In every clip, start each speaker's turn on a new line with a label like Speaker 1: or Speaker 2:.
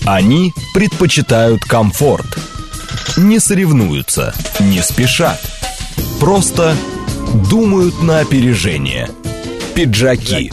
Speaker 1: Они предпочитают комфорт. Не соревнуются, не спешат. Просто думают на опережение. Пиджаки.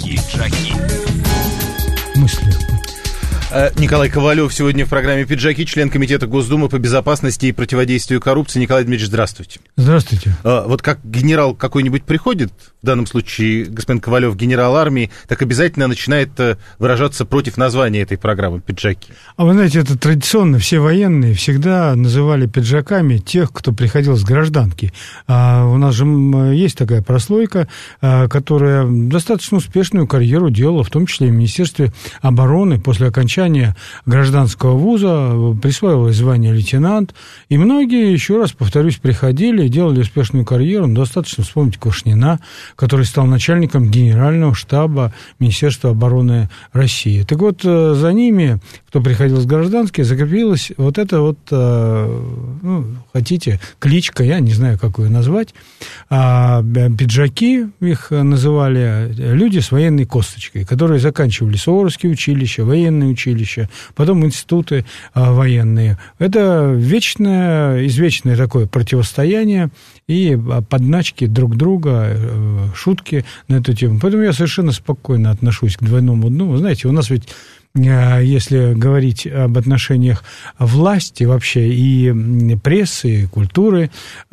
Speaker 2: Мысли.
Speaker 3: Николай Ковалев сегодня в программе «Пиджаки», член Комитета Госдумы по безопасности и противодействию коррупции. Николай Дмитриевич, здравствуйте.
Speaker 2: Здравствуйте.
Speaker 3: Вот как генерал какой-нибудь приходит, в данном случае господин Ковалев, генерал армии, так обязательно начинает выражаться против названия этой программы «Пиджаки».
Speaker 2: А вы знаете, это традиционно. Все военные всегда называли пиджаками тех, кто приходил с гражданки. У нас же есть такая прослойка, которая достаточно успешную карьеру делала, в том числе и в Министерстве обороны после окончания гражданского вуза, присваивалось звание лейтенант, и многие, еще раз повторюсь, приходили и делали успешную карьеру. Достаточно вспомнить Квашнина, который стал начальником Генерального штаба Министерства обороны России. Так вот, за ними, кто приходил с гражданских, закрепилась вот эта вот, хотите, кличка, я не знаю, как ее назвать, пиджаки их называли, люди с военной косточкой, которые заканчивали Суворовские училища, военные училища, потом институты военные. Это извечное такое противостояние и подначки друг друга, шутки на эту тему. Поэтому я совершенно спокойно отношусь к двойному дну. Вы знаете, у нас ведь, если говорить об отношениях власти вообще и прессы, и культуры,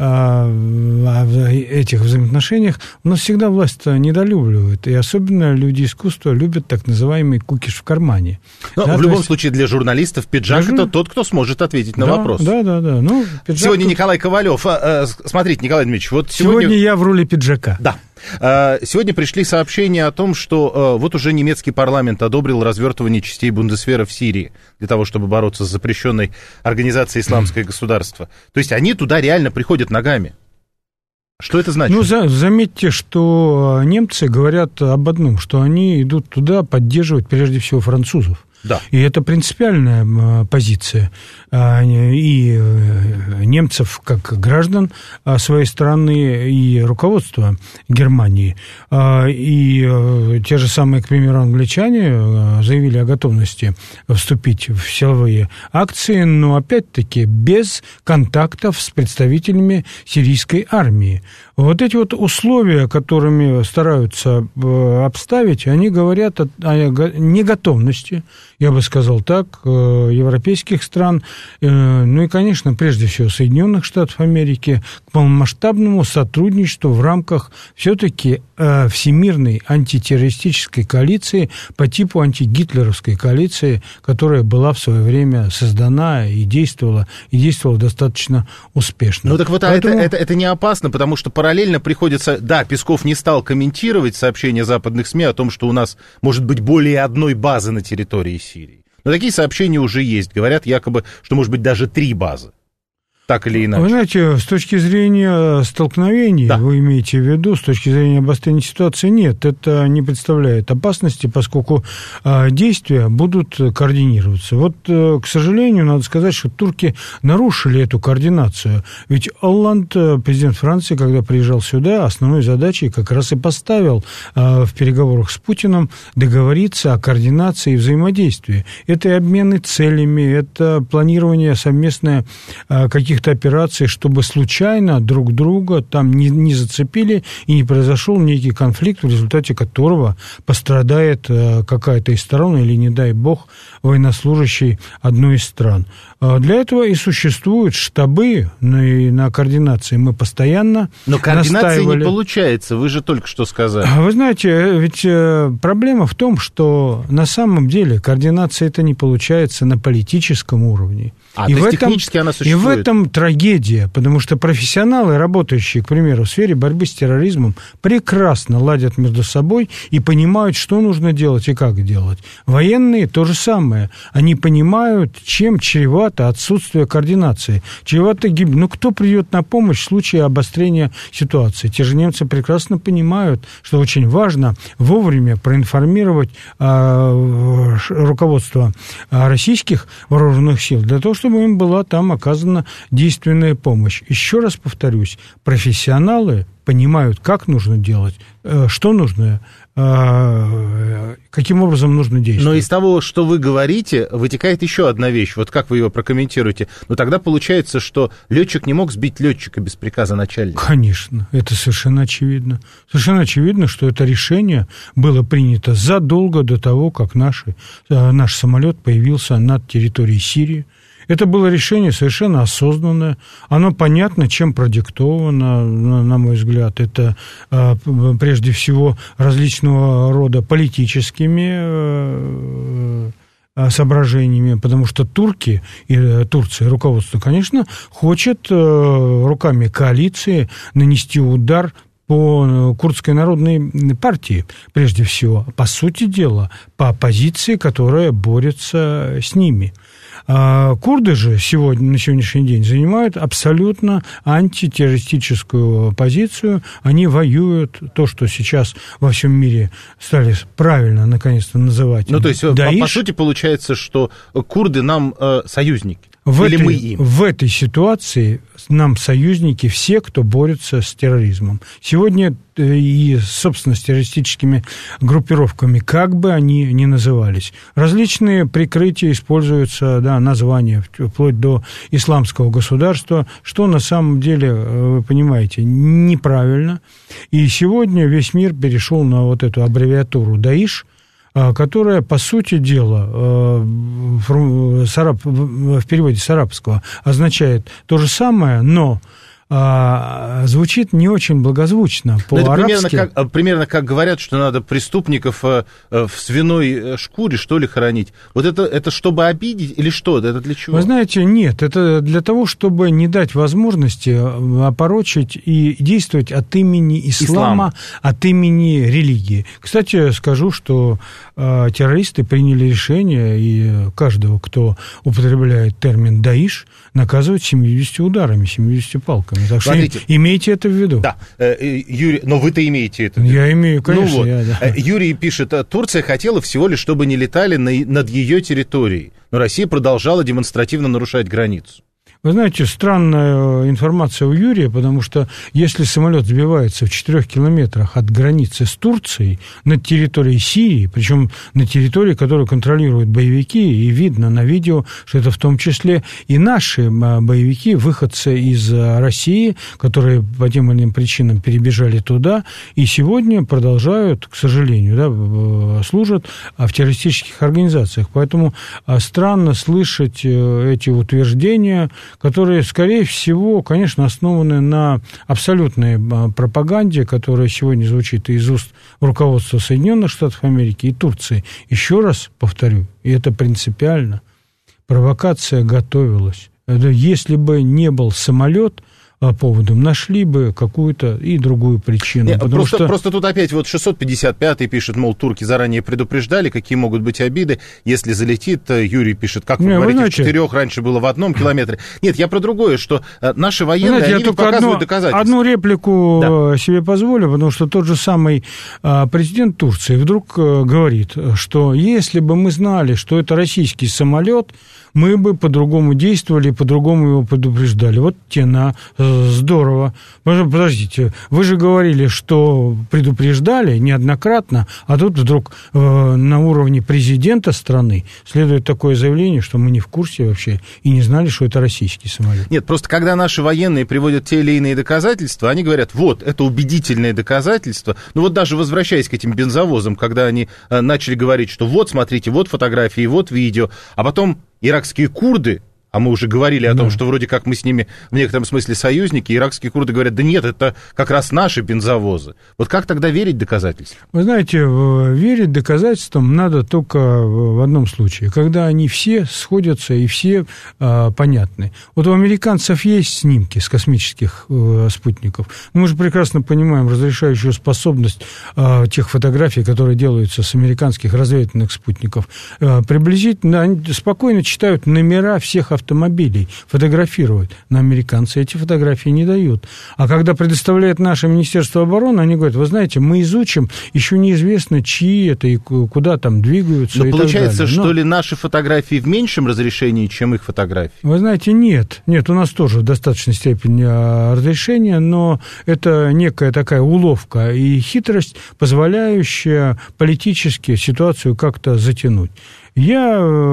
Speaker 2: этих взаимоотношениях, у нас всегда власть недолюбливает. И особенно люди искусства любят так называемый кукиш в кармане.
Speaker 3: Но в любом случае для журналистов пиджак – это тот, кто сможет ответить на вопрос.
Speaker 2: Да. Ну,
Speaker 3: сегодня Николай Ковалев. Смотрите, Николай Дмитриевич, вот
Speaker 2: сегодня я в роли пиджака.
Speaker 3: Да. Сегодня пришли сообщения о том, что вот уже немецкий парламент одобрил развертывание частей Бундесвера в Сирии для того, чтобы бороться с запрещенной организацией «Исламское государство». То есть они туда реально приходят ногами. Что это значит?
Speaker 2: Заметьте, что немцы говорят об одном, что они идут туда поддерживать прежде всего французов.
Speaker 3: Да.
Speaker 2: И это принципиальная позиция и немцев как граждан своей страны, и руководства Германии. И те же самые, к примеру, англичане заявили о готовности вступить в силовые акции, но опять-таки без контактов с представителями сирийской армии. Вот эти вот условия, которыми стараются обставить, они говорят о неготовности, я бы сказал так, европейских стран, ну и, конечно, прежде всего Соединенных Штатов Америки, к полномасштабному сотрудничеству в рамках все-таки всемирной антитеррористической коалиции по типу антигитлеровской коалиции, которая была в свое время создана и действовала достаточно успешно.
Speaker 3: Ну так вот, поэтому... это не опасно, потому что параллельно приходится... Да, Песков не стал комментировать сообщения западных СМИ о том, что у нас может быть более одной базы на территории Сирии. Но такие сообщения уже есть. Говорят якобы, что может быть даже 3 базы. Так или иначе.
Speaker 2: Вы знаете, с точки зрения столкновений, да, вы имеете в виду, с точки зрения обострения ситуации, нет, это не представляет опасности, поскольку действия будут координироваться. Вот, к сожалению, надо сказать, что турки нарушили эту координацию. Ведь Олланд, президент Франции, когда приезжал сюда, основной задачей как раз и поставил в переговорах с Путиным договориться о координации и взаимодействии. Это и обмены целями, это планирование совместное каких-то операций, чтобы случайно друг друга там не зацепили и не произошел некий конфликт, в результате которого пострадает какая-то из сторон или, не дай бог, военнослужащий одной из стран. Для этого и существуют штабы на координации. Мы постоянно
Speaker 3: Но координации не получается, вы же только что сказали.
Speaker 2: Вы знаете, ведь проблема в том, что на самом деле координация это не получается на политическом уровне.
Speaker 3: То есть технически она существует.
Speaker 2: И в этом трагедия, потому что профессионалы, работающие, к примеру, в сфере борьбы с терроризмом, прекрасно ладят между собой и понимают, что нужно делать и как делать. Военные то же самое. Они понимают, чем чревато отсутствие координации. Чревато гибель. Ну, кто придет на помощь в случае обострения ситуации? Те же немцы прекрасно понимают, что очень важно вовремя проинформировать руководство российских вооруженных сил для того, чтобы им была там оказана действенная помощь. Еще раз повторюсь, профессионалы понимают, как нужно делать, что нужно каким образом нужно действовать.
Speaker 3: Но из того, что вы говорите, вытекает еще одна вещь. Вот как вы ее прокомментируете? Но тогда получается, что летчик не мог сбить летчика без приказа начальника.
Speaker 2: Конечно, это совершенно очевидно. Совершенно очевидно, что это решение было принято задолго до того, как наш самолет появился над территорией Сирии. Это было решение совершенно осознанное, оно понятно, чем продиктовано, на мой взгляд. Это прежде всего различного рода политическими соображениями, потому что турки и Турция, руководство, конечно, хочет руками коалиции нанести удар по Курдской народной партии, прежде всего, по сути дела, по оппозиции, которая борется с ними. Курды же на сегодняшний день занимают абсолютно антитеррористическую позицию. Они воюют то, что сейчас во всем мире стали правильно, наконец-то, называть.
Speaker 3: Ну, то есть,
Speaker 2: Даиш.
Speaker 3: по сути, получается, что курды нам союзники.
Speaker 2: Мы им? В этой ситуации нам союзники все, кто борется с терроризмом. Сегодня и, собственно, с террористическими группировками, как бы они ни назывались. Различные прикрытия используются, названия, вплоть до исламского государства, что на самом деле, вы понимаете, неправильно. И сегодня весь мир перешел на вот эту аббревиатуру «Даиш», которая, по сути дела, в переводе с арабского означает то же самое, но звучит не очень благозвучно по-арабски.
Speaker 3: Примерно как говорят, что надо преступников в свиной шкуре, что ли, хоронить. Вот это чтобы обидеть или что? Это для чего?
Speaker 2: Вы знаете, нет, это для того, чтобы не дать возможности опорочить и действовать от имени ислама, от имени религии. Кстати, скажу, что террористы приняли решение, и каждого, кто употребляет термин «Даиш», наказывать 70 ударами, 70 палками. Так что имейте это в виду.
Speaker 3: Да, Юрий, но вы-то имеете это в виду.
Speaker 2: Я имею, конечно.
Speaker 3: Ну вот. Юрий пишет, Турция хотела всего лишь, чтобы не летали над ее территорией, но Россия продолжала демонстративно нарушать границу.
Speaker 2: Вы знаете, странная информация у Юрия, потому что если самолет сбивается в 4 километрах от границы с Турцией над территорией Сирии, причем на территории, которую контролируют боевики, и видно на видео, что это в том числе и наши боевики, выходцы из России, которые по тем или иным причинам перебежали туда, и сегодня продолжают, к сожалению, служат в террористических организациях. Поэтому странно слышать эти утверждения, которые, скорее всего, конечно, основаны на абсолютной пропаганде, которая сегодня звучит из уст руководства Соединенных Штатов Америки и Турции. Еще раз повторю, и это принципиально, провокация готовилась. Если бы не был самолет поводом, нашли бы какую-то и другую причину.
Speaker 3: Нет, просто тут опять вот 655-й пишет, мол, турки заранее предупреждали, какие могут быть обиды, если залетит. Юрий пишет, как вы говорите, в 4, раньше было в 1 километре. Нет, я про другое, что наши военные, они ведь показывают доказательства.
Speaker 2: Одну реплику себе позволю, потому что тот же самый президент Турции вдруг говорит, что если бы мы знали, что это российский самолет, мы бы по-другому действовали, по-другому его предупреждали. Вот те здорово. Подождите, вы же говорили, что предупреждали неоднократно, а тут вдруг на уровне президента страны следует такое заявление, что мы не в курсе вообще и не знали, что это российский самолет.
Speaker 3: Нет, просто когда наши военные приводят те или иные доказательства, они говорят, вот, это убедительные доказательства. Ну вот даже возвращаясь к этим бензовозам, когда они начали говорить, что вот, смотрите, вот фотографии, вот видео, а потом иракские курды, а мы уже говорили о том, что вроде как мы с ними в некотором смысле союзники, иракские курды говорят, да нет, это как раз наши бензовозы. Вот как тогда верить доказательствам?
Speaker 2: Вы знаете, верить доказательствам надо только в одном случае, когда они все сходятся и все понятны. Вот у американцев есть снимки с космических спутников. Мы же прекрасно понимаем разрешающую способность тех фотографий, которые делаются с американских разведывательных спутников. Приблизительно они спокойно читают номера всех автомобилей автомобилей, фотографируют. Но американцы эти фотографии не дают. А когда предоставляет наше Министерство обороны, они говорят, вы знаете, мы изучим, еще неизвестно, чьи это и куда там двигаются.
Speaker 3: Но получается, что ли, наши фотографии в меньшем разрешении, чем их фотографии?
Speaker 2: Вы знаете, нет, у нас тоже в достаточной степени разрешения, но это некая такая уловка и хитрость, позволяющая политически ситуацию как-то затянуть. Я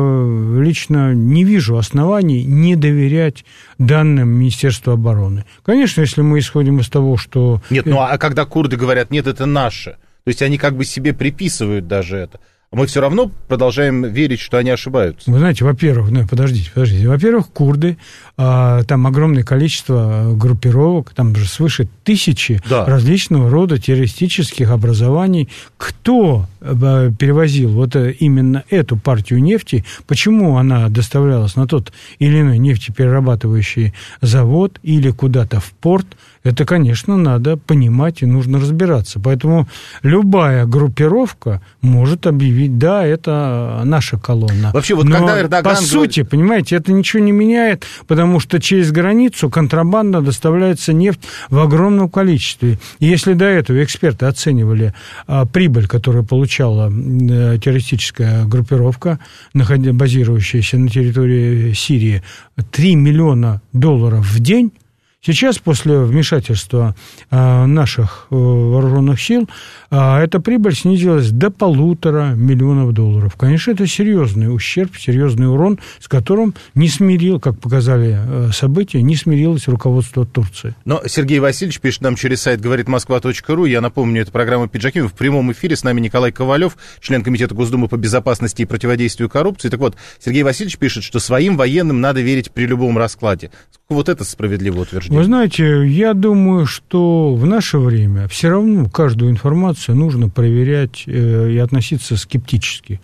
Speaker 2: лично не вижу оснований не доверять данным Министерства обороны. Конечно, если мы исходим из того, что...
Speaker 3: Нет, а когда курды говорят, нет, это наше, то есть они как бы себе приписывают даже это. Мы все равно продолжаем верить, что они ошибаются.
Speaker 2: Вы знаете, во-первых, подождите. Во-первых, курды, там огромное количество группировок, там же свыше 1000 различного рода террористических образований. Кто перевозил вот именно эту партию нефти, почему она доставлялась на тот или иной нефтеперерабатывающий завод или куда-то в порт, это, конечно, надо понимать и нужно разбираться. Поэтому любая группировка может объявить, да, это наша колонна.
Speaker 3: Вообще, вот
Speaker 2: но
Speaker 3: когда Эрдоган...
Speaker 2: По сути, понимаете, это ничего не меняет, потому что через границу контрабандно доставляется нефть в огромном количестве. И если до этого эксперты оценивали прибыль, которую получала террористическая группировка, базирующаяся на территории Сирии, $3 миллиона в день, сейчас, после вмешательства наших вооруженных сил, эта прибыль снизилась до $1,5 миллиона. Конечно, это серьезный ущерб, серьезный урон, с которым как показали события, не смирилось руководство Турции.
Speaker 3: Но Сергей Васильевич пишет нам через сайт говоритmoskva.ru. Я напомню, это программа «Пиджаки». В прямом эфире с нами Николай Ковалев, член Комитета Госдумы по безопасности и противодействию коррупции. Так вот, Сергей Васильевич пишет, что своим военным надо верить при любом раскладе. Вот это справедливое утверждение.
Speaker 2: Вы знаете, я думаю, что в наше время все равно каждую информацию нужно проверять и относиться скептически.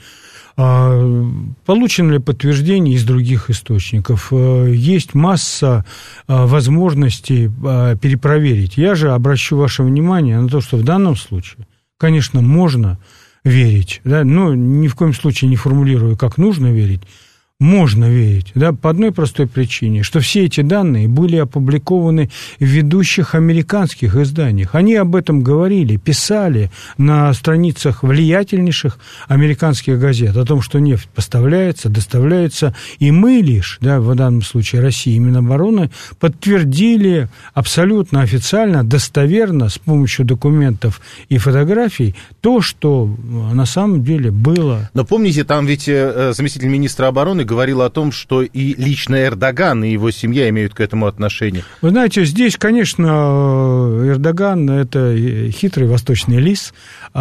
Speaker 2: Получено ли подтверждение из других источников? Есть масса возможностей перепроверить. Я же обращу ваше внимание на то, что в данном случае, конечно, можно верить, да, но ни в коем случае не формулирую, как нужно верить. Можно верить, да, по одной простой причине, что все эти данные были опубликованы в ведущих американских изданиях. Они об этом говорили, писали на страницах влиятельнейших американских газет о том, что нефть поставляется, доставляется, и мы лишь, да, в данном случае Россия и Минобороны, подтвердили абсолютно официально, достоверно, с помощью документов и фотографий, то, что на самом деле было.
Speaker 3: Но помните, там ведь заместитель министра обороны говорил о том, что и лично Эрдоган, и его семья имеют к этому отношение.
Speaker 2: Вы знаете, здесь, конечно, Эрдоган – это хитрый восточный лис,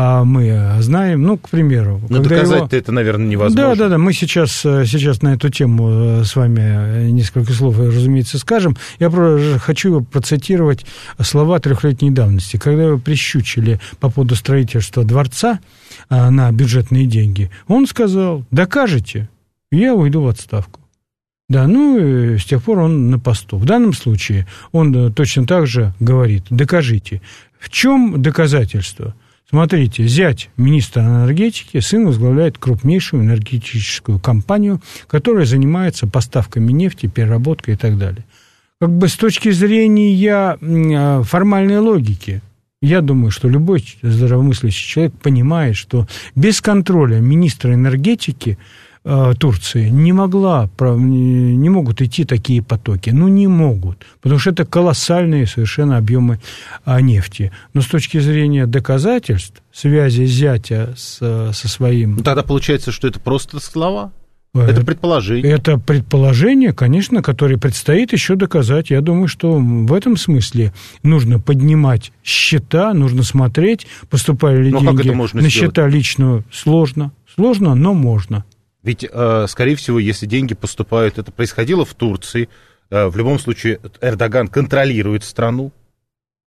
Speaker 2: мы знаем, к примеру.
Speaker 3: Но доказать-то это, наверное, невозможно.
Speaker 2: Да, мы сейчас на эту тему с вами несколько слов, разумеется, скажем. Я хочу процитировать слова 3-летней давности. Когда его прищучили по поводу строительства дворца на бюджетные деньги, он сказал: докажете, я уйду в отставку. Да, и с тех пор он на посту. В данном случае он точно так же говорит: докажите. В чем доказательство? Смотрите, зять министра энергетики, сын возглавляет крупнейшую энергетическую компанию, которая занимается поставками нефти, переработкой и так далее. С точки зрения формальной логики, я думаю, что любой здравомыслящий человек понимает, что без контроля министра энергетики Турции не могут идти такие потоки. Не могут, потому что это колоссальные совершенно объемы нефти. Но с точки зрения доказательств, связи зятя со своим...
Speaker 3: Тогда получается, что это просто слова? Это предположение.
Speaker 2: Это предположение, конечно, которое предстоит еще доказать. Я думаю, что в этом смысле нужно поднимать счета, нужно смотреть, поступали ли деньги на счета личную. Сложно, но можно.
Speaker 3: Ведь, скорее всего, если деньги поступают, это происходило в Турции, в любом случае Эрдоган контролирует страну.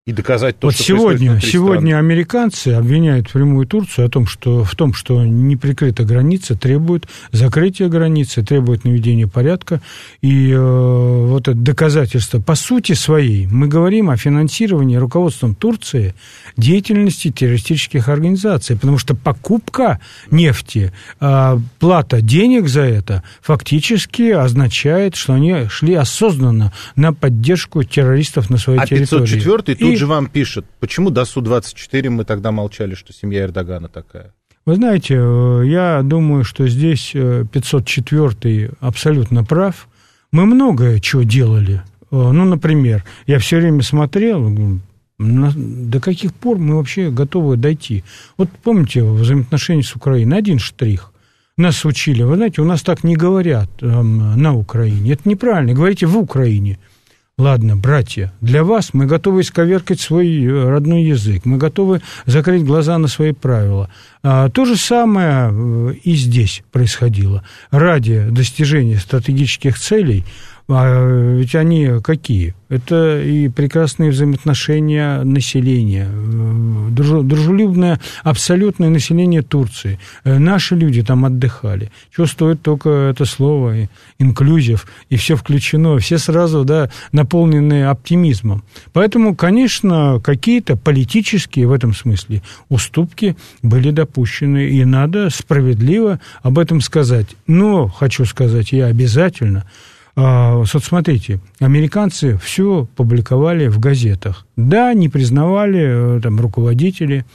Speaker 3: И доказать то,
Speaker 2: вот
Speaker 3: что
Speaker 2: сегодня американцы обвиняют прямую Турцию в том, что не прикрыта граница, требуют закрытия границы, требуют наведения порядка. И вот это доказательство по сути своей. Мы говорим о финансировании руководством Турции деятельности террористических организаций, потому что покупка нефти, плата денег за это фактически означает, что они шли осознанно на поддержку террористов на своей территории.
Speaker 3: 504-й тут же вам пишет, почему до Су-24 мы тогда молчали, что семья Эрдогана такая?
Speaker 2: Вы знаете, я думаю, что здесь 504-й абсолютно прав. Мы многое чего делали. Ну, например, я все время смотрел, до каких пор мы вообще готовы дойти. Вот помните, взаимоотношения с Украиной, один штрих. Нас учили, вы знаете, у нас так не говорят на Украине. Это неправильно, говорите в Украине. Ладно, братья, для вас мы готовы исковеркать свой родной язык, мы готовы закрыть глаза на свои правила. То же самое и здесь происходило. Ради достижения стратегических целей, ведь они какие? Это и прекрасные взаимоотношения населения, дружелюбное абсолютное население Турции. Наши люди там отдыхали. Чего стоит только это слово, инклюзив, и все включено, все сразу, да, наполнены оптимизмом. Поэтому, конечно, какие-то политические в этом смысле уступки были допущены, и надо справедливо об этом сказать. Но, хочу сказать я обязательно, вот смотрите, американцы все публиковали в газетах. Да, не признавали там руководители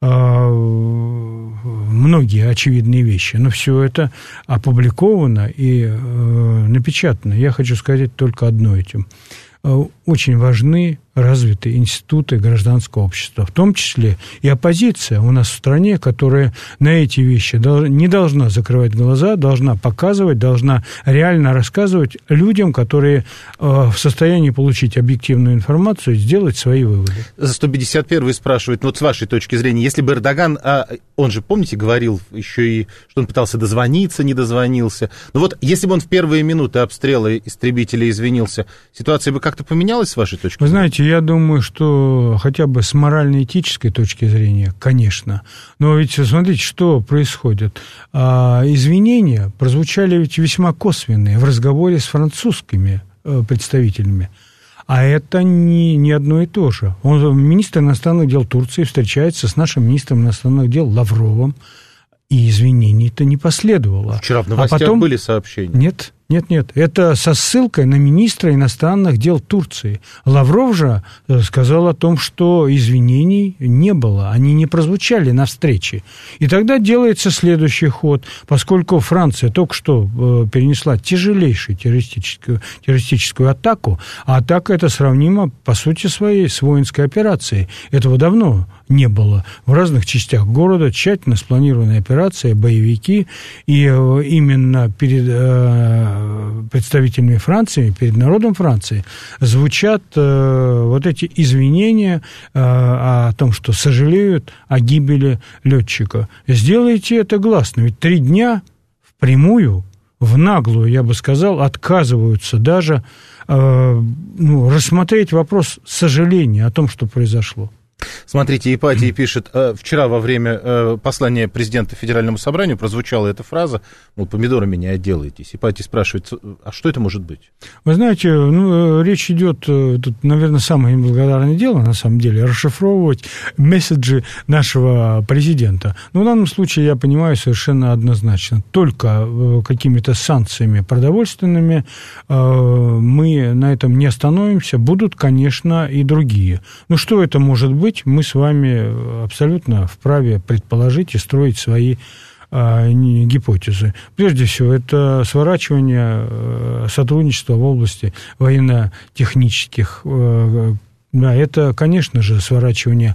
Speaker 2: многие очевидные вещи, но все это опубликовано и напечатано. Я хочу сказать только одно этим. Очень важны развитые институты гражданского общества, в том числе и оппозиция у нас в стране, которая на эти вещи не должна закрывать глаза, должна показывать, должна реально рассказывать людям, которые в состоянии получить объективную информацию, сделать свои выводы. 151-й
Speaker 3: спрашивает, ну вот с вашей точки зрения, если бы Эрдоган, он же, помните, говорил еще и, что он пытался дозвониться, не дозвонился, но вот если бы он в первые минуты обстрела истребителей извинился, ситуация бы как-то поменялась с вашей точки зрения?
Speaker 2: Вы знаете, я думаю, что хотя бы с морально-этической точки зрения, конечно. Но ведь смотрите, что происходит. Извинения прозвучали ведь весьма косвенные в разговоре с французскими представителями. А это не одно и то же. Министр иностранных дел Турции встречается с нашим министром иностранных дел Лавровым, и извинений-то не последовало.
Speaker 3: Вчера в новостях были сообщения.
Speaker 2: Нет. Это со ссылкой на министра иностранных дел Турции. Лавров же сказал о том, что извинений не было, они не прозвучали на встрече. И тогда делается следующий ход. Поскольку Франция только что перенесла тяжелейшую террористическую атаку, а атака эта сравнима, по сути своей, с воинской операцией. Этого давно не было. В разных частях города тщательно спланированная операция, боевики, и именно перед представителями Франции, перед народом Франции звучат вот эти извинения о том, что сожалеют о гибели летчика. Сделайте это гласно, ведь 3 дня впрямую, в наглую, я бы сказал, отказываются даже рассмотреть вопрос сожаления о том, что произошло.
Speaker 3: Смотрите, Ипатий пишет, вчера во время послания президента Федеральному собранию прозвучала эта фраза, мол, помидорами не отделаетесь. Ипатий спрашивает, а что это может быть?
Speaker 2: Вы знаете, речь идет, тут, наверное, самое неблагодарное дело, на самом деле, расшифровывать месседжи нашего президента. Но в данном случае я понимаю совершенно однозначно, только какими-то санкциями продовольственными мы на этом не остановимся, будут, конечно, и другие. Ну, что это может быть? Мы с вами абсолютно вправе предположить и строить свои гипотезы. Прежде всего, это сворачивание сотрудничества в области военно-технических. Да, это, конечно же, сворачивание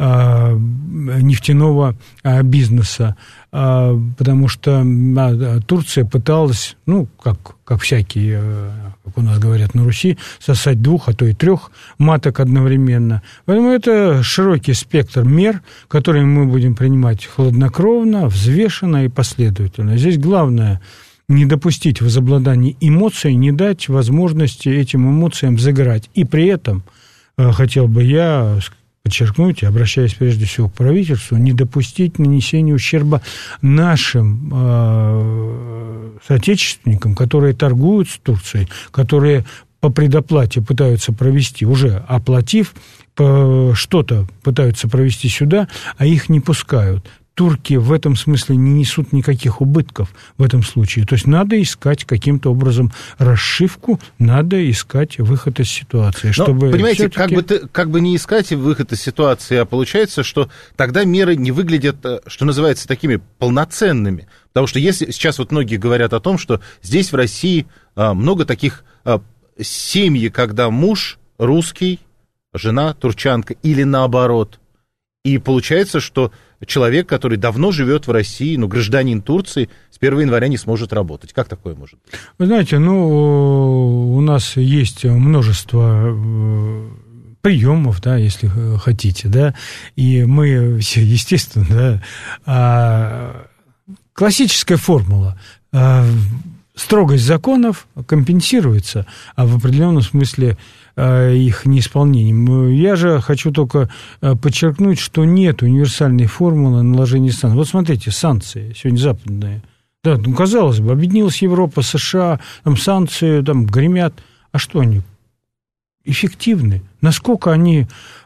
Speaker 2: нефтяного бизнеса, потому что Турция пыталась, как всякие, как у нас говорят на Руси, сосать 2, а то и 3 маток одновременно. Поэтому это широкий спектр мер, которые мы будем принимать хладнокровно, взвешенно и последовательно. Здесь главное не допустить возобладания эмоций, не дать возможности этим эмоциям взыграть. И при этом хотел бы я подчеркнуть, обращаясь прежде всего к правительству, не допустить нанесения ущерба нашим соотечественникам, которые торгуют с Турцией, которые по предоплате пытаются провести, уже оплатив, что-то пытаются провести сюда, а их не пускают. Турки в этом смысле не несут никаких убытков в этом случае. То есть надо искать каким-то образом расшивку, надо искать выход из ситуации.
Speaker 3: Но,
Speaker 2: чтобы
Speaker 3: понимаете,
Speaker 2: все-таки...
Speaker 3: как бы не искать выход из ситуации, а получается, что тогда меры не выглядят, что называется, такими полноценными. Потому что если сейчас вот многие говорят о том, что здесь в России много таких семьи, когда муж русский, жена турчанка или наоборот. И получается, что человек, который давно живет в России, гражданин Турции, с 1 января не сможет работать. Как такое может быть?
Speaker 2: Вы знаете, у нас есть множество приемов, да, если хотите, да, и мы, естественно, да, классическая формула. Строгость законов компенсируется, а в определенном смысле их неисполнением. Я же хочу только подчеркнуть, что нет универсальной формулы наложения санкций. Вот смотрите, санкции сегодня западные. Да, казалось бы, объединилась Европа, США, там санкции там гремят. А что они? Эффективны? Насколько они,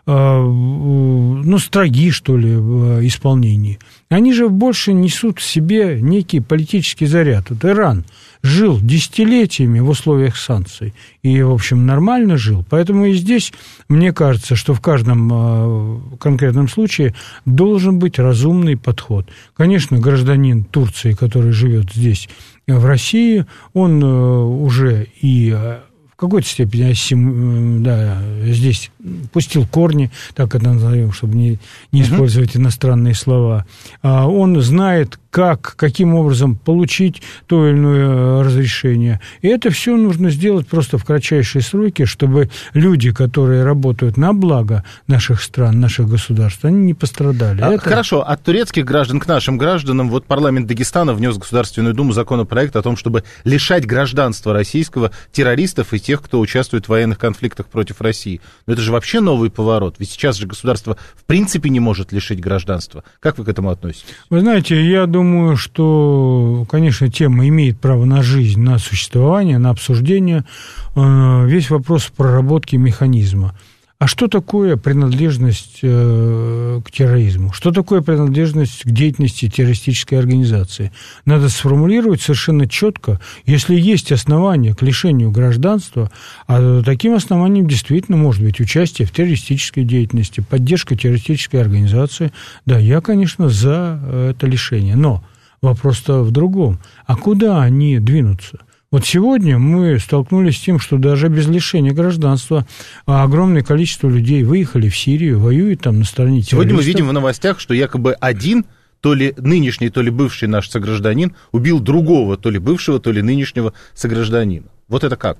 Speaker 2: строги, что ли, в исполнении? Они же больше несут в себе некий политический заряд. Вот Иран жил десятилетиями в условиях санкций и, в общем, нормально жил. Поэтому и здесь, мне кажется, что в каждом конкретном случае должен быть разумный подход. Конечно, гражданин Турции, который живет здесь, в России, он уже и... в какой-то степени здесь пустил корни, так это назовем, чтобы не использовать иностранные слова. Он знает, каким образом получить то или иное разрешение. И это все нужно сделать просто в кратчайшие сроки, чтобы люди, которые работают на благо наших стран, наших государств, они не пострадали.
Speaker 3: Хорошо, от турецких граждан к нашим гражданам. Вот парламент Дагестана внес в Государственную Думу законопроект о том, чтобы лишать гражданства российского террористов и тех, кто участвует в военных конфликтах против России. Но это же вообще новый поворот. Ведь сейчас же государство в принципе не может лишить гражданства. Как вы к этому относитесь?
Speaker 2: Вы знаете, я думаю, что, конечно, тема имеет право на жизнь, на существование, на обсуждение. Весь вопрос проработки механизма. А что такое принадлежность к терроризму? Что такое принадлежность к деятельности террористической организации? Надо сформулировать совершенно четко, если есть основания к лишению гражданства, а таким основанием действительно может быть участие в террористической деятельности, поддержка террористической организации. Да, я, конечно, за это лишение. Но вопрос-то в другом. А куда они двинутся? Вот сегодня мы столкнулись с тем, что даже без лишения гражданства огромное количество людей выехали в Сирию, воюют там на стороне террористов.
Speaker 3: Сегодня мы видим в новостях, что якобы один, то ли нынешний, то ли бывший наш согражданин, убил другого, то ли бывшего, то ли нынешнего согражданина. Вот это как?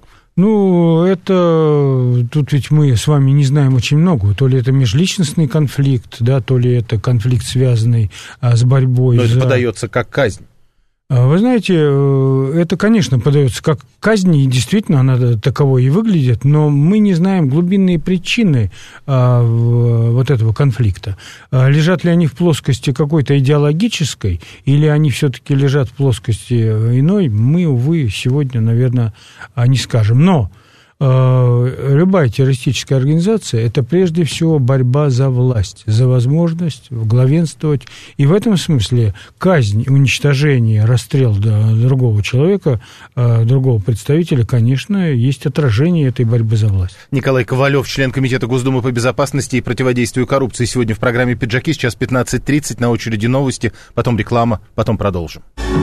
Speaker 2: Это... Тут ведь мы с вами не знаем очень много. То ли это межличностный конфликт, да, то ли это конфликт, связанный с борьбой.
Speaker 3: Но это подается как казнь.
Speaker 2: Вы знаете, это, конечно, подается как казнь, и действительно она таковой и выглядит, но мы не знаем глубинные причины вот этого конфликта. Лежат ли они в плоскости какой-то идеологической, или они все-таки лежат в плоскости иной, мы, увы, сегодня, наверное, не скажем. Но любая террористическая организация – это прежде всего борьба за власть, за возможность главенствовать. И в этом смысле казнь, уничтожение, расстрел другого человека, другого представителя, конечно, есть отражение этой борьбы за власть.
Speaker 3: Николай Ковалев, член Комитета Госдумы по безопасности и противодействию коррупции, сегодня в программе «Пиджаки». Сейчас 15:30, на очереди новости, потом реклама, потом продолжим.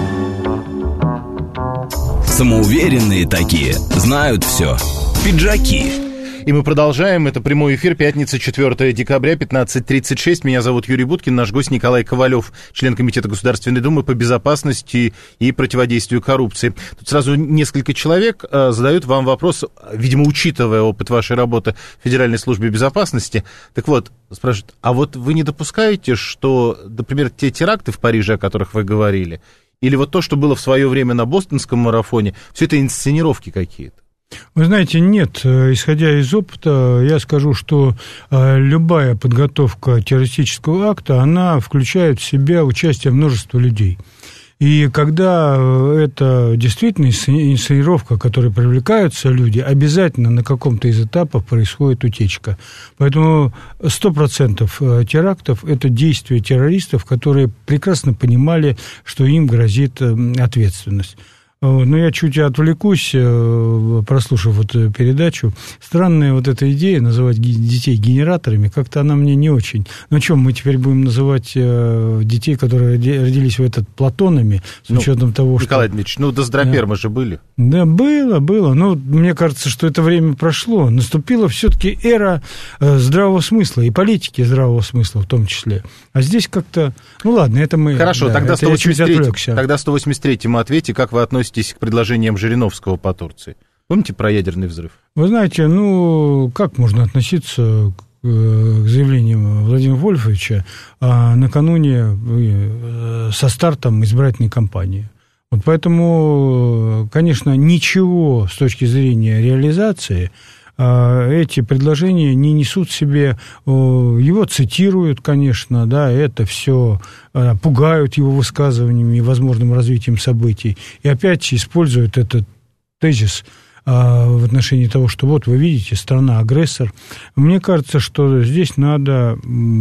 Speaker 1: Самоуверенные такие, знают все. Пиджаки.
Speaker 3: И мы продолжаем. Это прямой эфир, пятница, 4 декабря, 15:36. Меня зовут Юрий Буткин, наш гость Николай Ковалев, член Комитета Государственной Думы по безопасности и противодействию коррупции. Тут сразу несколько человек задают вам вопрос, видимо, учитывая опыт вашей работы в Федеральной службе безопасности. Так вот, спрашивают, а вот вы не допускаете, что, например, те теракты в Париже, о которых вы говорили, или вот то, что было в свое время на бостонском марафоне, все это инсценировки какие-то?
Speaker 2: Вы знаете, нет. Исходя из опыта, я скажу, что любая подготовка террористического акта, она включает в себя участие множества людей. И когда это действительно инсценировка, к которой привлекаются люди, обязательно на каком-то из этапов происходит утечка. Поэтому 100% терактов – это действия террористов, которые прекрасно понимали, что им грозит ответственность. Но я чуть отвлекусь, прослушав эту передачу. Странная вот эта идея называть детей генераторами, как-то она мне не очень. Ну, что, мы теперь будем называть детей, которые родились в этот Платонами, с учетом того, что...
Speaker 3: Николай Дмитриевич, Доздропермы же были.
Speaker 2: Да, было. Но мне кажется, что это время прошло. Наступила все-таки эра здравого смысла, и политики здравого смысла в том числе. А здесь как-то... Ну, ладно, это мы...
Speaker 3: Хорошо,
Speaker 2: да,
Speaker 3: тогда
Speaker 2: 183-м
Speaker 3: ответьте, как вы относитесь к предложениям Жириновского по Турции. Помните про ядерный взрыв?
Speaker 2: Вы знаете, как можно относиться к заявлениям Владимира Вольфовича накануне со стартом избирательной кампании? Вот поэтому, конечно, ничего с точки зрения реализации эти предложения не несут в себе, его цитируют, конечно, да, это все пугают его высказываниями и возможным развитием событий, и опять используют этот тезис в отношении того, что вот вы видите, страна-агрессор. Мне кажется, что здесь надо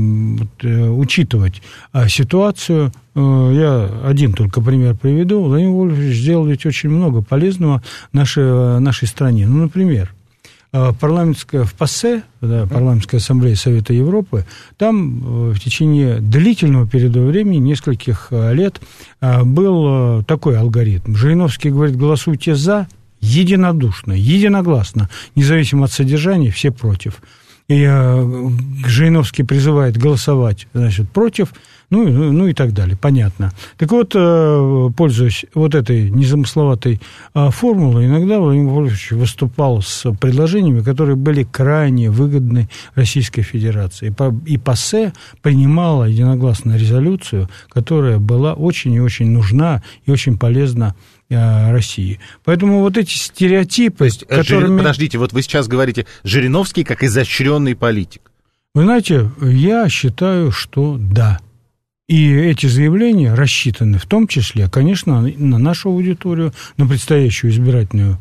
Speaker 2: учитывать ситуацию. Я один только пример приведу. Владимир Вольфович сделал ведь очень много полезного нашей стране. Ну, например, в ПАСЕ, парламентская ассамблея Совета Европы, там в течение длительного периода времени, нескольких лет, был такой алгоритм. Жириновский говорит, голосуйте «за», единодушно, единогласно, независимо от содержания, все против. И Жириновский призывает голосовать, значит, против, ну и так далее, понятно. Так вот, пользуясь вот этой незамысловатой формулой, иногда Владимир Вольфович выступал с предложениями, которые были крайне выгодны Российской Федерации. И ПАСЕ принимала единогласно резолюцию, которая была очень и очень нужна и очень полезна России. Поэтому вот эти стереотипы... То есть,
Speaker 3: подождите, вот вы сейчас говорите, Жириновский как изощренный политик.
Speaker 2: Вы знаете, я считаю, что да. И эти заявления рассчитаны в том числе, конечно, на нашу аудиторию, на предстоящую избирательную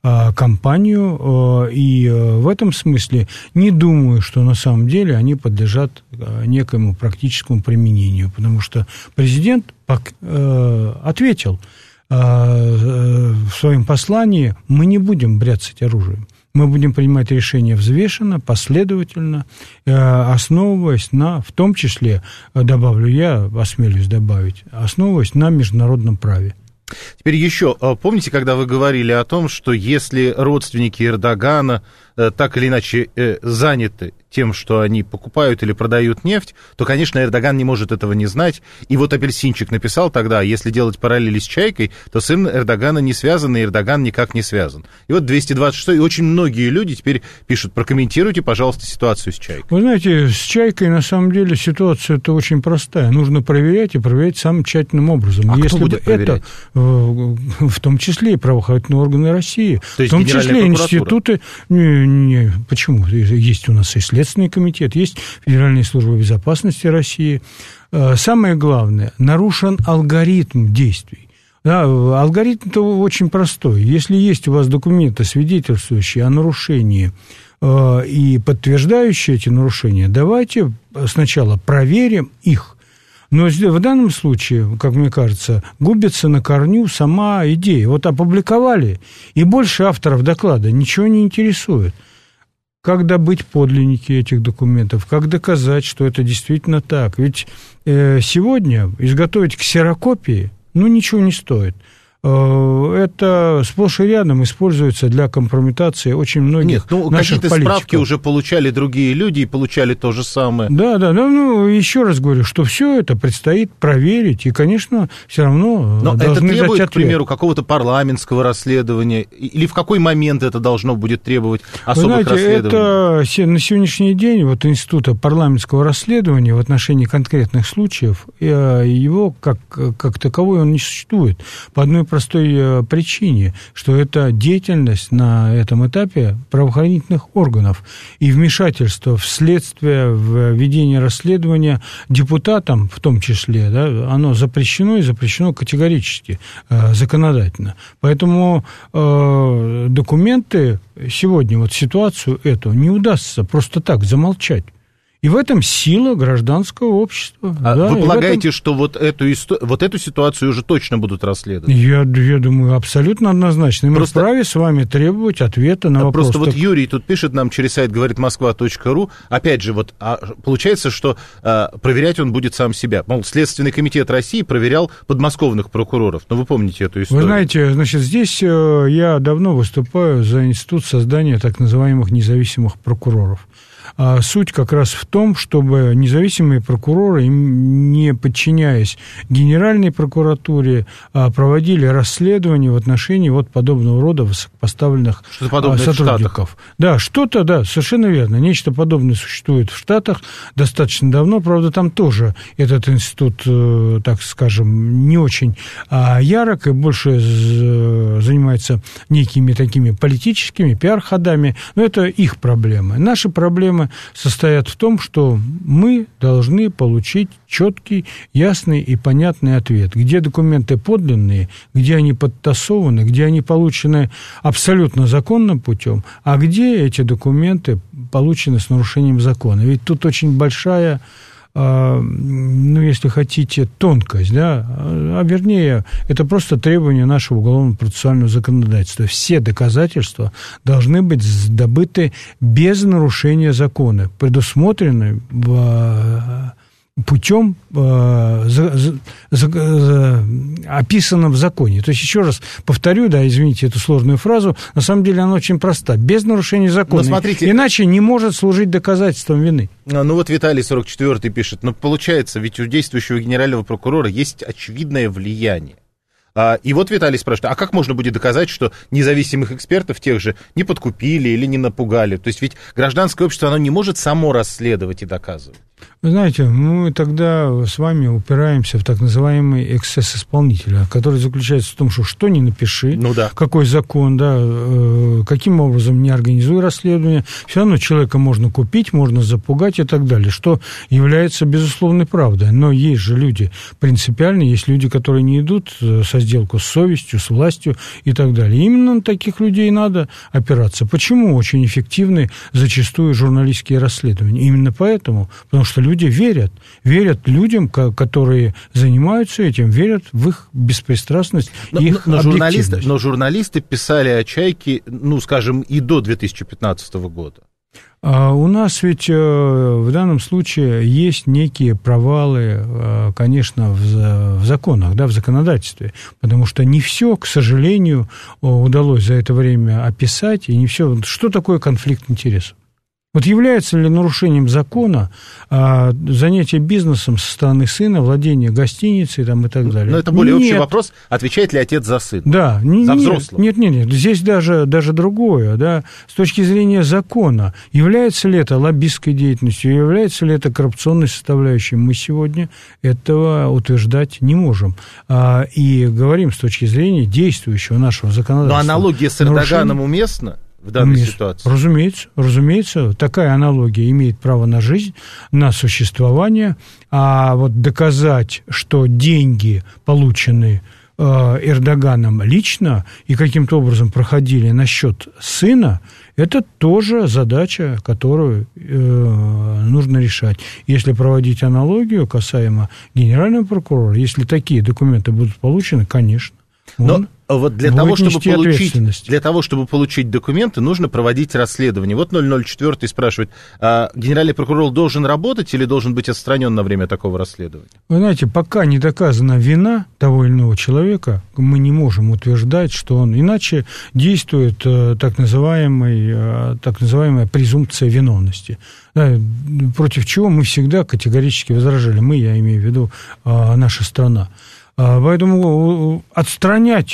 Speaker 2: кампанию. И в этом смысле не думаю, что на самом деле они подлежат некоему практическому применению, потому что президент ответил в своем послании: мы не будем бряцать оружием. Мы будем принимать решения взвешенно, последовательно, основываясь на, в том числе, добавлю я, осмелюсь добавить, основываясь на международном праве.
Speaker 3: Теперь еще, помните, когда вы говорили о том, что если родственники Эрдогана так или иначе заняты тем, что они покупают или продают нефть, то, конечно, Эрдоган не может этого не знать. И вот Апельсинчик написал тогда, если делать параллели с Чайкой, то сын Эрдогана не связан, и Эрдоган никак не связан. И вот 226, и очень многие люди теперь пишут: прокомментируйте, пожалуйста, ситуацию с Чайкой.
Speaker 2: Вы знаете, с Чайкой, на самом деле, ситуация-то очень простая. Нужно проверять, и проверять самым тщательным образом.
Speaker 3: А
Speaker 2: если
Speaker 3: кто будет проверять?
Speaker 2: Это, в том числе и правоохранительные органы России.
Speaker 3: То есть
Speaker 2: в том числе институты... Почему? Есть у нас и Следственный комитет, есть Федеральная служба безопасности России. Самое главное, нарушен алгоритм действий. Да, алгоритм-то очень простой. Если есть у вас документы, свидетельствующие о нарушении и подтверждающие эти нарушения, давайте сначала проверим их. Но в данном случае, как мне кажется, губится на корню сама идея. Вот опубликовали, и больше авторов доклада ничего не интересует. Как добыть подлинники этих документов, как доказать, что это действительно так. Ведь сегодня изготовить ксерокопии, ничего не стоит. Это сплошь и рядом используется для компрометации очень многих наших
Speaker 3: какие-то
Speaker 2: политиков.
Speaker 3: Справки уже получали другие люди и получали то же самое.
Speaker 2: Да, еще раз говорю, что все это предстоит проверить, и, конечно, все равно
Speaker 3: но
Speaker 2: должны
Speaker 3: это требует,
Speaker 2: дать ответ.
Speaker 3: к примеру, какого-то парламентского расследования, или в какой момент это должно будет требовать особых расследований?
Speaker 2: Это на сегодняшний день вот института парламентского расследования в отношении конкретных случаев, его как таковой он не существует. По одной простой причине, что это деятельность на этом этапе правоохранительных органов, и вмешательство в следствие, в ведение расследования депутатам, в том числе, да, оно запрещено, и запрещено категорически, законодательно. Поэтому документы сегодня, вот ситуацию эту, не удастся просто так замолчать. И в этом сила гражданского общества.
Speaker 3: Вы полагаете, что вот эту ситуацию уже точно будут расследовать?
Speaker 2: Я думаю, абсолютно однозначно. И мы вправе с вами требовать ответа на вопрос.
Speaker 3: Просто вот Юрий тут пишет нам через сайт говоритmoskva.ру. Опять же, вот получается, что проверять он будет сам себя. Мол, Следственный комитет России проверял подмосковных прокуроров. Ну, вы помните эту историю?
Speaker 2: Вы знаете, значит, здесь я давно выступаю за институт создания так называемых независимых прокуроров. Суть как раз в том, чтобы независимые прокуроры, не подчиняясь Генеральной прокуратуре, проводили расследование в отношении вот подобного рода высокопоставленных сотрудников. Да, что-то, да, совершенно верно. Нечто подобное существует в Штатах достаточно давно. Правда, там тоже этот институт, так скажем, не очень ярок и больше занимается некими такими политическими пиар-ходами. Но это их проблемы. Наши проблемы состоят в том, что мы должны получить четкий, ясный и понятный ответ, где документы подлинные, где они подтасованы, где они получены абсолютно законным путем, а где эти документы получены с нарушением закона. Ведь тут очень большая, ну, если хотите, тонкость, да, а вернее, это просто требование нашего уголовно-процессуального законодательства. Все доказательства должны быть добыты без нарушения закона, предусмотрены путем, описанным в законе. То есть, еще раз повторю, да, извините эту сложную фразу, на самом деле она очень проста. Без нарушения закона. Смотрите, иначе не может служить доказательством вины.
Speaker 3: Ну вот Виталий 44-й пишет, получается, ведь у действующего генерального прокурора есть очевидное влияние. И вот Виталий спрашивает, а как можно будет доказать, что независимых экспертов тех же не подкупили или не напугали? То есть ведь гражданское общество, оно не может само расследовать и доказывать.
Speaker 2: Вы знаете, мы тогда с вами упираемся в так называемый эксцесс исполнителя, который заключается в том, что ни напиши, какой закон, да, каким образом не организуй расследование, все равно человека можно купить, можно запугать и так далее, что является безусловной правдой. Но есть же люди принципиальные, есть люди, которые не идут со сделку с совестью, с властью и так далее. Именно на таких людей надо опираться. Почему очень эффективны зачастую журналистские расследования? Именно поэтому, потому что люди верят людям, которые занимаются этим, верят в их беспристрастность и их объективность.
Speaker 3: Но журналисты писали о «Чайке», ну, скажем, и до 2015 года.
Speaker 2: У нас ведь в данном случае есть некие провалы, конечно, в законах, да, в законодательстве, потому что не все, к сожалению, удалось за это время описать, и не все. Что такое конфликт интересов? Вот является ли нарушением закона занятие бизнесом со стороны сына, владение гостиницей там, и так далее?
Speaker 3: Но это более общий вопрос. Отвечает ли отец за сына?
Speaker 2: Да.
Speaker 3: За взрослого?
Speaker 2: Нет. Здесь даже другое. Да? С точки зрения закона, является ли это лоббистской деятельностью, является ли это коррупционной составляющей, мы сегодня этого утверждать не можем. И говорим с точки зрения действующего нашего законодательства.
Speaker 3: Но аналогия с Эрдоганом уместна? В данной ситуации?
Speaker 2: Разумеется, такая аналогия имеет право на жизнь, на существование, а вот доказать, что деньги получены Эрдоганом лично и каким-то образом проходили на счет сына, это тоже задача, которую нужно решать. Если проводить аналогию касаемо генерального прокурора, если такие документы будут получены, конечно,
Speaker 3: но вот для того, чтобы получить документы, нужно проводить расследование. Вот 004 спрашивает, генеральный прокурор должен работать или должен быть отстранен на время такого расследования?
Speaker 2: Вы знаете, пока не доказана вина того или иного человека, мы не можем утверждать, что он... Иначе действует так называемая презумпция виновности, против чего мы всегда категорически возражали. Я имею в виду наша страна. Поэтому отстранять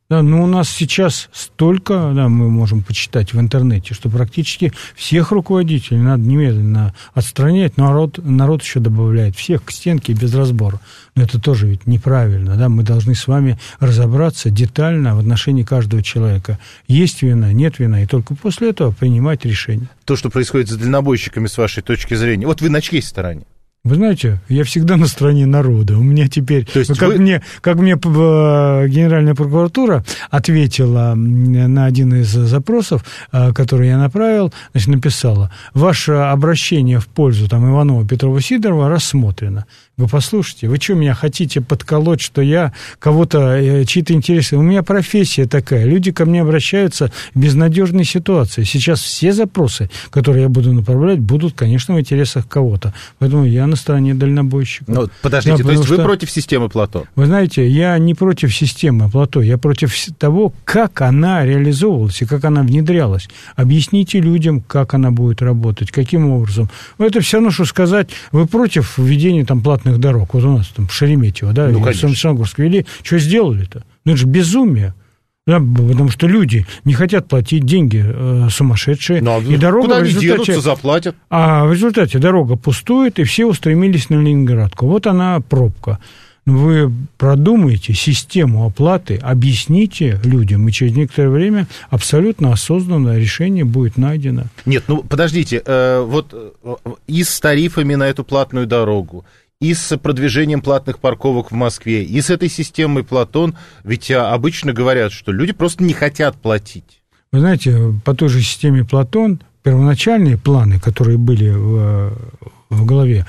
Speaker 2: Да, но у нас сейчас столько, да, мы можем почитать в интернете, что практически всех руководителей надо немедленно отстранять, народ еще добавляет всех к стенке без разбора. Но это тоже ведь неправильно, да, мы должны с вами разобраться детально в отношении каждого человека. Есть вина, нет вина, и только после этого принимать решение.
Speaker 3: То, что происходит с дальнобойщиками, с вашей точки зрения, вот вы на чьей стороне?
Speaker 2: Вы знаете, я всегда на стороне народа. У меня теперь...
Speaker 3: То есть
Speaker 2: как мне Генеральная прокуратура ответила на один из запросов, который я направил, значит, написала: ваше обращение в пользу там Иванова, Петрова, Сидорова рассмотрено. Вы послушайте, вы что, меня хотите подколоть, что я кого-то, чьи-то интересы... У меня профессия такая, люди ко мне обращаются в безнадежной ситуации. Сейчас все запросы, которые я буду направлять, будут, конечно, в интересах кого-то. Поэтому я на стороне дальнобойщиков.
Speaker 3: Ну, подождите, да, то есть вы против системы Плато?
Speaker 2: Вы знаете, я не против системы Плато, я против того, как она реализовывалась и как она внедрялась. Объясните людям, как она будет работать, каким образом. Это все равно, что сказать, вы против введения там платных дорог. Вот у нас там Шереметьево, да,
Speaker 3: ну,
Speaker 2: в Солнечногорск ввели. Что сделали-то? Ну, это же безумие. Да, потому что люди не хотят платить деньги сумасшедшие.
Speaker 3: Но
Speaker 2: и дорога
Speaker 3: куда они денутся, заплатят?
Speaker 2: А в результате дорога пустует, и все устремились на Ленинградку. Вот она пробка. Вы продумайте систему оплаты, объясните людям, и через некоторое время абсолютно осознанное решение будет найдено.
Speaker 3: Нет, ну подождите, вот и с тарифами на эту платную дорогу, и с продвижением платных парковок в Москве, и с этой системой Платон, ведь обычно говорят, что люди просто не хотят платить.
Speaker 2: Вы знаете, по той же системе Платон первоначальные планы, которые были в голове,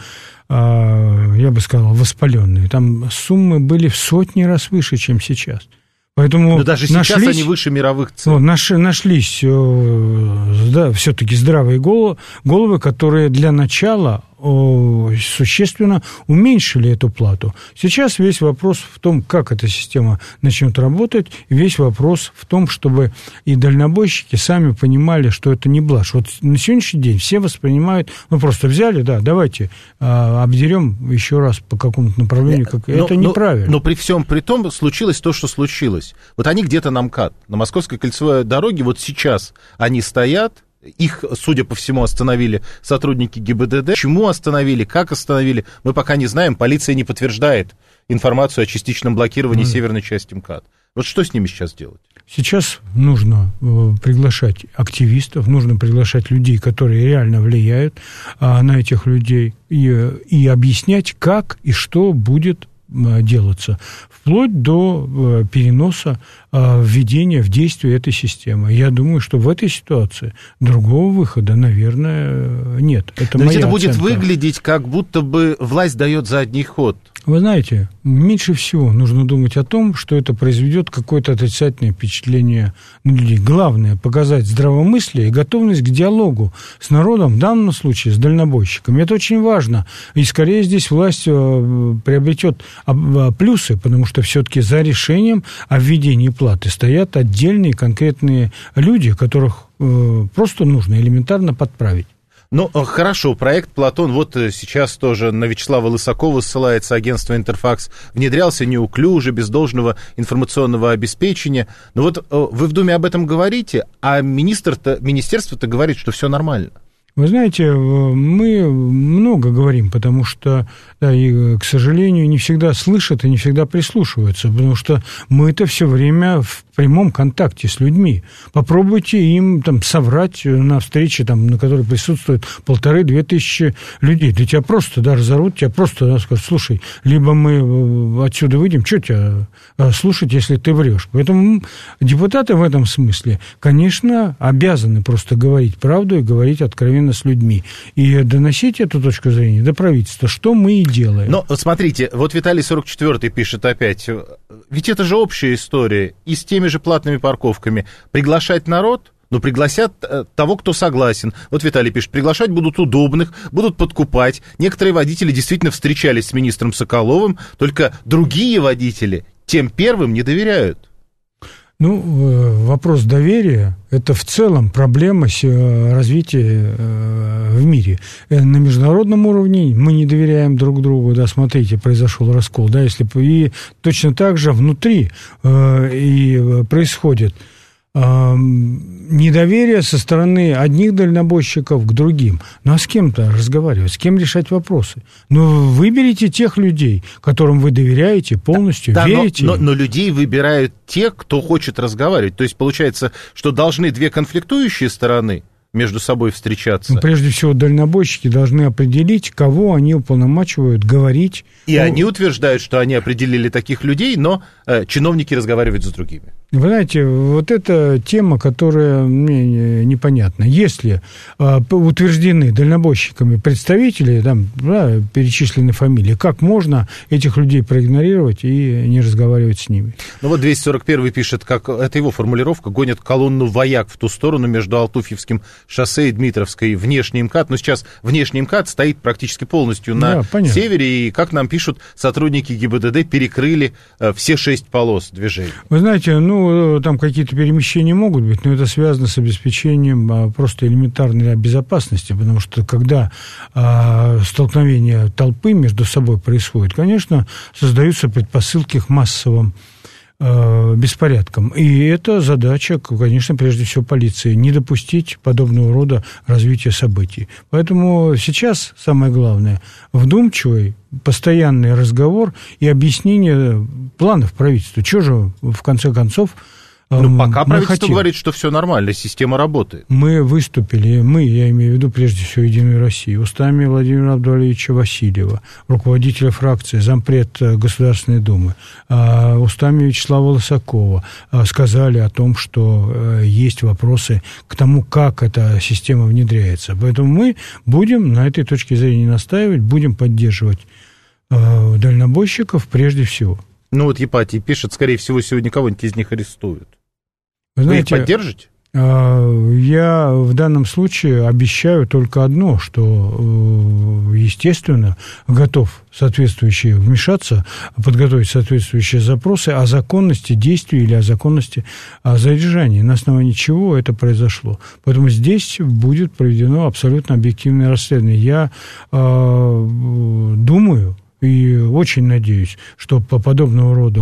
Speaker 2: я бы сказал, воспаленные, там суммы были в сотни раз выше, чем сейчас. Поэтому
Speaker 3: но даже сейчас они выше мировых цен.
Speaker 2: Нашлись да, все-таки здравые головы, которые для начала существенно уменьшили эту плату. Сейчас весь вопрос в том, как эта система начнет работать, и весь вопрос в том, чтобы и дальнобойщики сами понимали, что это не блажь. Вот на сегодняшний день все воспринимают, ну, просто взяли, да, давайте обдерем еще раз по какому-то направлению. Это неправильно.
Speaker 3: Но при всем при том случилось то, что случилось. Вот они где-то на МКАД, на Московской кольцевой дороге, вот сейчас они стоят. Их, судя по всему, остановили сотрудники ГИБДД. Почему остановили, как остановили, мы пока не знаем. Полиция не подтверждает информацию о частичном блокировании северной части МКАД. Вот что с ними сейчас делать?
Speaker 2: Сейчас нужно приглашать активистов, нужно приглашать людей, которые реально влияют на этих людей, и объяснять, как и что будет делаться, вплоть до переноса введения в действие этой системы. Я думаю, что в этой ситуации другого выхода, наверное, нет. Это
Speaker 3: моя оценка.
Speaker 2: Будет
Speaker 3: выглядеть, как будто бы власть дает задний ход.
Speaker 2: Вы знаете, меньше всего нужно думать о том, что это произведет какое-то отрицательное впечатление на людей. Главное – показать здравомыслие и готовность к диалогу с народом, в данном случае с дальнобойщиками. Это очень важно. И скорее здесь власть приобретет плюсы, потому что все-таки за решением о введении платы стоят отдельные конкретные люди, которых просто нужно элементарно подправить.
Speaker 3: Ну, хорошо, проект «Платон», вот сейчас тоже на Вячеслава Лысакова ссылается агентство «Интерфакс», внедрялся неуклюже, без должного информационного обеспечения. Но вот вы в Думе об этом говорите, а министерство-то говорит, что все нормально.
Speaker 2: Вы знаете, мы много говорим, потому что, да, и, к сожалению, не всегда слышат и не всегда прислушиваются, потому что мы-то все время в прямом контакте с людьми. Попробуйте им там соврать на встрече, там, на которой присутствует 1500-2000 тысячи людей. Да тебя просто, да, разорвут, тебя просто, да, скажут: слушай, либо мы отсюда выйдем, что тебя слушать, если ты врешь. Поэтому депутаты в этом смысле, конечно, обязаны просто говорить правду и говорить откровенно с людьми. И доносить эту точку зрения до правительства, что мы и делаем.
Speaker 3: Но смотрите, вот Виталий 44-й пишет опять, ведь это же общая история, и с теми же платными парковками. Приглашать народ, но пригласят того, кто согласен. Вот Виталий пишет, приглашать будут удобных, будут подкупать. Некоторые водители действительно встречались с министром Соколовым, только другие водители тем первым не доверяют.
Speaker 2: Вопрос доверия – это в целом проблема развития в мире. На международном уровне мы не доверяем друг другу, да, смотрите, произошел раскол, да, и точно так же внутри и происходит недоверие со стороны одних дальнобойщиков к другим. Ну, а с кем-то разговаривать, с кем решать вопросы? Выберите тех людей, которым вы доверяете полностью, верите.
Speaker 3: Но людей выбирают те, кто хочет разговаривать. То есть, получается, что должны две конфликтующие стороны между собой встречаться.
Speaker 2: Прежде всего, дальнобойщики должны определить, кого они уполномачивают говорить.
Speaker 3: И они утверждают, что они определили таких людей, но чиновники разговаривают с другими.
Speaker 2: Вы знаете, вот эта тема, которая мне непонятна. Если утверждены дальнобойщиками представители, там, да, перечислены фамилии, как можно этих людей проигнорировать и не разговаривать с ними?
Speaker 3: 241 пишет, как это его формулировка, гонят колонну вояк в ту сторону между Алтуфьевским шоссе и Дмитровской. Внешний МКАД, но сейчас внешний МКАД стоит практически полностью на севере, и, как нам пишут, сотрудники ГИБДД перекрыли все 6 полос движения.
Speaker 2: Вы знаете, там какие-то перемещения могут быть, но это связано с обеспечением просто элементарной безопасности, потому что когда столкновение толпы между собой происходит, конечно, создаются предпосылки к массовым беспорядкам. И это задача, конечно, прежде всего полиции, не допустить подобного рода развития событий. Поэтому сейчас самое главное – вдумчивый, постоянный разговор и объяснение планов правительства. Чего же, в конце концов,
Speaker 3: пока правительство говорит, что все нормально, система работает.
Speaker 2: Мы выступили, я имею в виду прежде всего «Единую Россию», устами Владимира Абдуалиевича Васильева, руководителя фракции, зампред Государственной Думы, устами Вячеслава Лысакова сказали о том, что есть вопросы к тому, как эта система внедряется. Поэтому мы будем на этой точке зрения настаивать, будем поддерживать дальнобойщиков прежде всего.
Speaker 3: Епатий пишет, скорее всего, сегодня кого-нибудь из них арестуют.
Speaker 2: Вы знаете,
Speaker 3: их поддержите?
Speaker 2: Я в данном случае обещаю только одно, что, естественно, готов соответствующие вмешаться, подготовить соответствующие запросы о законности действий или о законности задержания, на основании чего это произошло. Поэтому здесь будет проведено абсолютно объективное расследование. Я думаю и очень надеюсь, что по подобного рода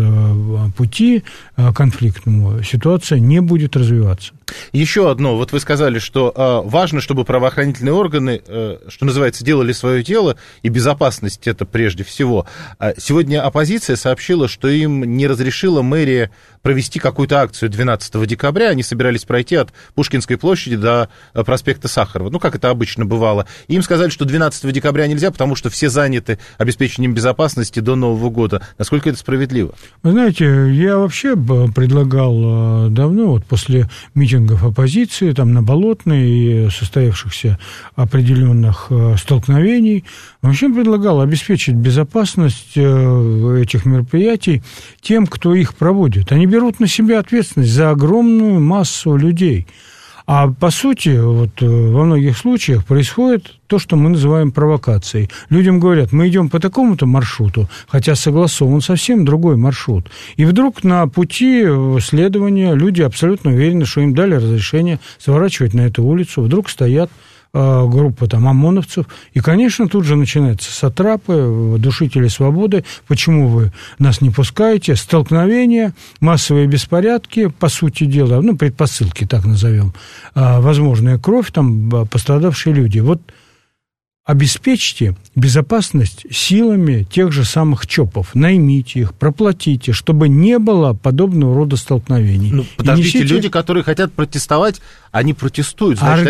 Speaker 2: пути конфликтному ситуация не будет развиваться.
Speaker 3: Еще одно. Вы сказали, что важно, чтобы правоохранительные органы, что называется, делали свое дело, и безопасность это прежде всего. Сегодня оппозиция сообщила, что им не разрешила мэрия провести какую-то акцию 12 декабря. Они собирались пройти от Пушкинской площади до проспекта Сахарова. Как это обычно бывало. И им сказали, что 12 декабря нельзя, потому что все заняты обеспечением безопасности до Нового года. Насколько это справедливо?
Speaker 2: Вы знаете, я вообще предлагал давно, после митингов оппозиции, там на Болотной и состоявшихся определенных столкновений, вообще предлагал обеспечить безопасность этих мероприятий тем, кто их проводит. Они берут на себя ответственность за огромную массу людей. А по сути, во многих случаях происходит то, что мы называем провокацией. Людям говорят, мы идем по такому-то маршруту, хотя согласован совсем другой маршрут. И вдруг на пути следования люди абсолютно уверены, что им дали разрешение сворачивать на эту улицу. Вдруг стоят группа ОМОНовцев. И, конечно, тут же начинаются сатрапы, душители свободы. Почему вы нас не пускаете? Столкновения, массовые беспорядки, по сути дела, предпосылки, так назовем, возможная кровь, там пострадавшие люди. Обеспечьте безопасность силами тех же самых ЧОПов, наймите их, проплатите, чтобы не было подобного рода столкновений.
Speaker 3: Подождите, люди, которые хотят протестовать, они протестуют, значит,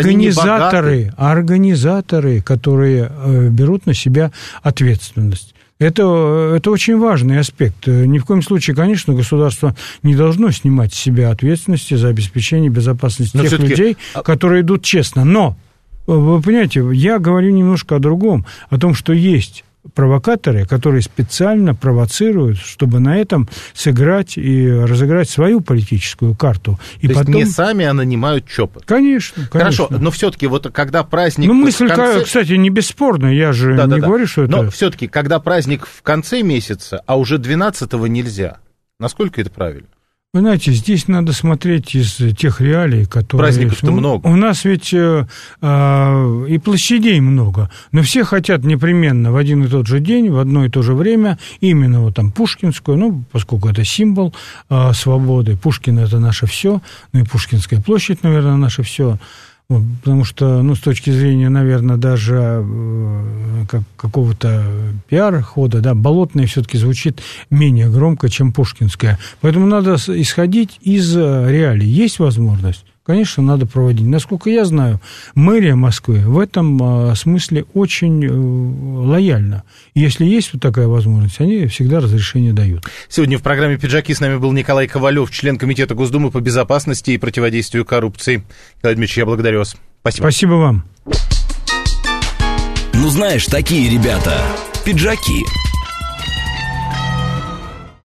Speaker 2: организаторы, которые берут на себя ответственность. Это очень важный аспект. Ни в коем случае, конечно, государство не должно снимать с себя ответственности за обеспечение безопасности тех людей, которые идут честно. Но вы понимаете, я говорю немножко о другом, о том, что есть провокаторы, которые специально провоцируют, чтобы на этом сыграть и разыграть свою политическую карту. И
Speaker 3: то потом... есть не сами, а нанимают ЧОПы?
Speaker 2: Конечно.
Speaker 3: Хорошо, но все-таки когда праздник...
Speaker 2: мысль, кстати, не бесспорная, я же не говорю, что это...
Speaker 3: Но все-таки, когда праздник в конце месяца, а уже 12-го нельзя, насколько это правильно?
Speaker 2: Вы знаете, здесь надо смотреть из тех реалий, которые...
Speaker 3: Праздников-то много.
Speaker 2: У нас ведь и площадей много, но все хотят непременно в один и тот же день, в одно и то же время, именно вот там Пушкинскую, ну, поскольку это символ свободы. Пушкин — это наше все, ну и Пушкинская площадь, наверное, наше все. Потому что, ну, с точки зрения, наверное, даже какого-то пиар-хода, да, Болотная все-таки звучит менее громко, чем Пушкинская. Поэтому надо исходить из реалий. Есть возможность? Конечно, надо проводить. Насколько я знаю, мэрия Москвы в этом смысле очень лояльна. И если есть вот такая возможность, они всегда разрешение дают.
Speaker 3: Сегодня в программе «Пиджаки» с нами был Николай Ковалев, член Комитета Госдумы по безопасности и противодействию коррупции. Николай Дмитриевич, я благодарю вас. Спасибо.
Speaker 2: Спасибо вам.
Speaker 1: Ну, знаешь, такие ребята, пиджаки.